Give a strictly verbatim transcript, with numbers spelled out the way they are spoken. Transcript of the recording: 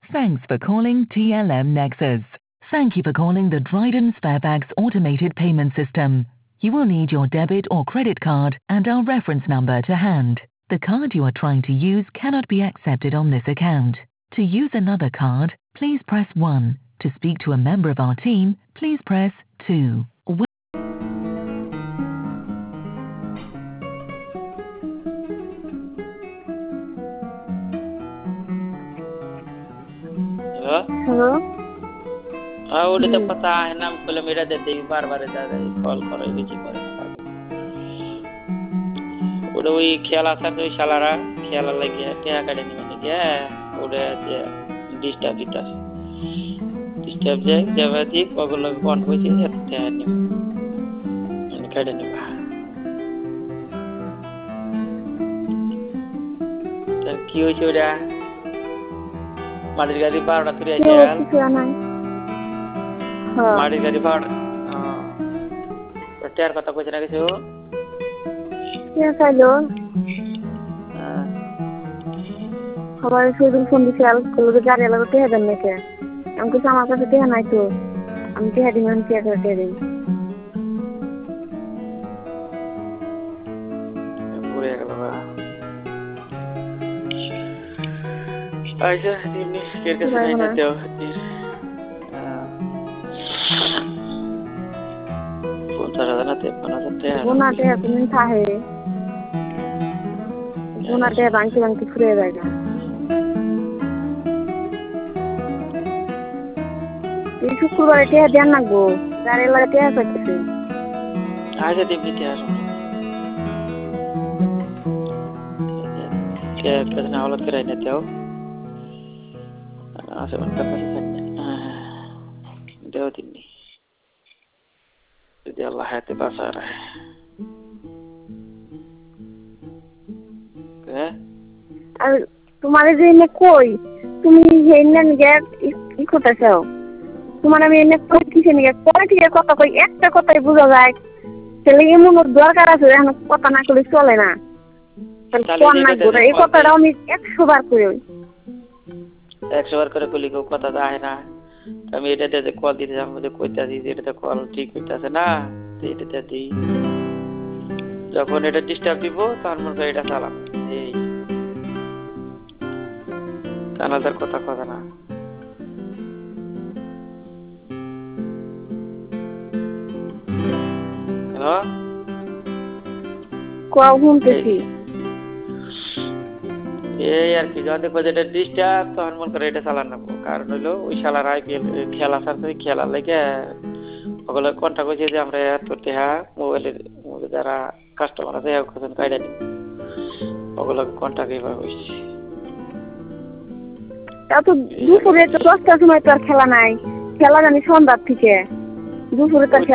Thanks for calling T L M Nexus. Thank you for calling the Dryden Sparebags automated payment system. You will need your debit or credit card and our reference number to hand. The card you are trying to use cannot be accepted on this account. To use another card, please press one. To speak to a member of our team, please press two. Hello hello हाँ ওটা তো হুম কথা है নাম করলে মেরা দিতে বারবার দাদা কল করে কিছু করে না ওটা ওই খেলা থাকে ওই শালারা খেলা লাগে টিয়া কাটে নিবে নাকি ওটা যে ডিস্টার্ব দিতাছে ডিস্টার্ব যে যেভাবে ওগুলো কোন হইছে এত টিয়া নিবে মানে কাটে নিবে তার কি হইছে ওটা মাটির গাড়ি বারোটা তুলে আছে কিছু নাই মাটির গাড়ি বারোটা টিয়ার কথা কইছে না কিছু কে চাইলো সবাই শুধু ফোন দিছে আর কলবে গাড়ি লাগা তে দেন নাকি আমি কিছু আমার কাছে তে নাই তো আমি তে দিন আমি কে করতে দেই পুরে গেল বা আচ্ছা দিনে কের কাছে নাই না দেও পঞ্চাশ হাজার না তেপ্পান্ন হাজার টাকা বোনাতে তুমি থাকে বোনাতে ব্যাংকে ব্যাংকে ফুরে যায় না এই শুক্রবারে টিয়া দেন না গো গাড়ি লাগা টিয়া পাইতেছে আচ্ছা দিবি টিয়া টিয়া কাছে না হলো করে না দেও আচ্ছা মন কাছে দেও দিবি যদি আল্লাহ হাতে বাঁচা রাখে আর তোমার যে এনে কই তুমি হেন গে ই করতেছো তোমার আমি এনে কই কিসে নিয়ে কই থেকে কথা কই একটা কথাই বোঝা যায় তাহলে এমন দরকার আছে এখন কথা না কইলে চলে না কোন না করে এই কথাটা আমি একশো বার কই একশো বার করে কইলি কেউ কথা যায় না আমি এটাতে যে কল দিতে যাবো যে কইতাছি যে এটা কল ঠিক হইতাছে না এটাতে দিই যখন এটা ডিস্টার্ব দিব তখন মনে করে এটা চালাম এই কানাদার কথা কথা না হ্যালো কোয়া শুনতেছি এই আর কি যখন দেখবো যেটা ডিস্টার্ব তখন মনে করে এটা চালান না কারণ হইলো ওই শালার আইপিএল খেলা সারছে খেলা লেগে ওগুলো কন্ট্যাক্ট হয়েছে যে আমরা এত টেহা মোবাইলের যারা কাস্টমার আছে এখন কাইডা নিব ওগুলো কন্ট্যাক্ট এভাবে হয়েছে তা তো দুপুরে তো দশটার সময় তো আর খেলা নাই খেলা জানি সন্ধ্যার থেকে দুপুরে তো